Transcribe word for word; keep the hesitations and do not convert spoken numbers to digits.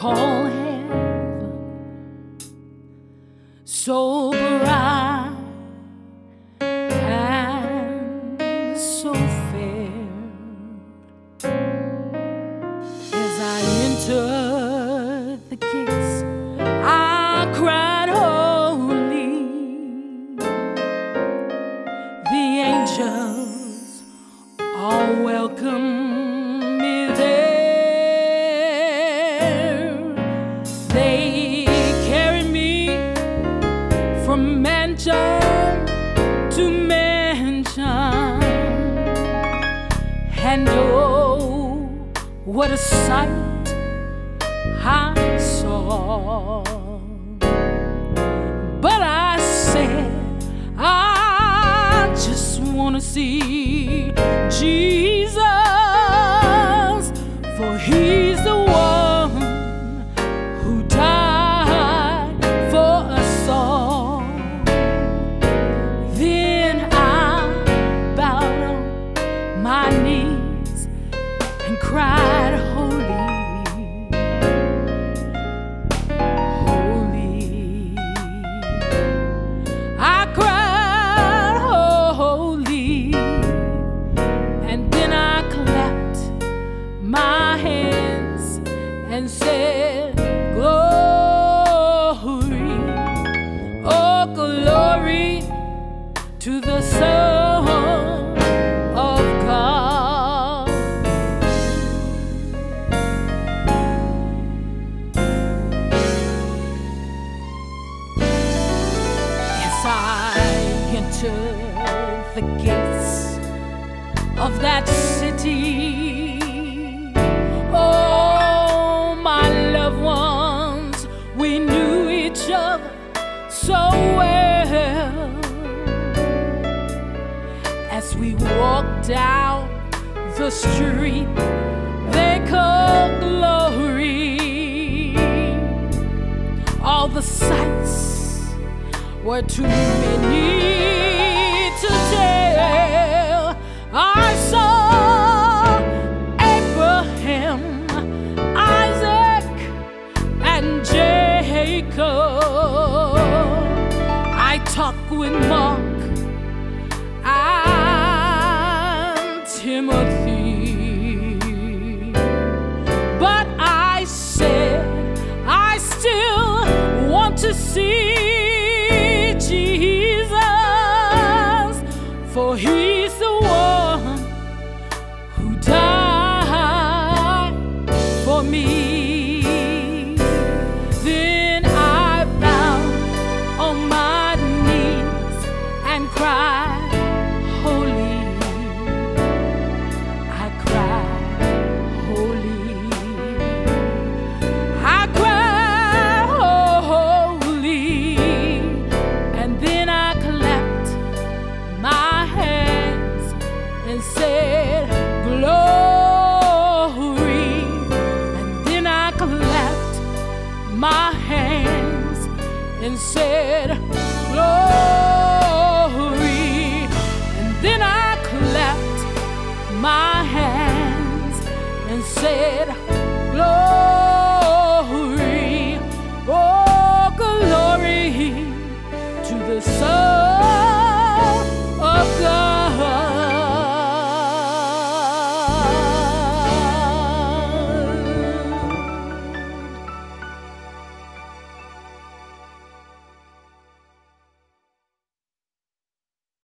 call heaven, so bright and so fair. As I entered the gates, I cried holy. The angels all welcome me there. They carry me from mansion to mansion, and oh, what a sight I saw. But I said, I just want to see Jesus, for he's the one who died for us all. Then I bowed on my knees and cried, holy, holy. I cried, holy, and then I clapped my hands and said, glory, oh glory to the Son of God. As I entered the gates of that city, oh, my loved ones, we knew each other so well. As we walked down the street they call glory, all the sights were too many to tell. I saw Abraham, Isaac, and Jacob. I talked with Mark and Timothy, but I said I still want to see Jesus, for he's the one who died for me. Then I bowed on my knees and cried, holy. I cried, holy. I cried, holy. And then I clapped my hands and said, glory. And then I clapped my hands and said, glory. And then I clapped my hands and said, glory, oh glory to the Son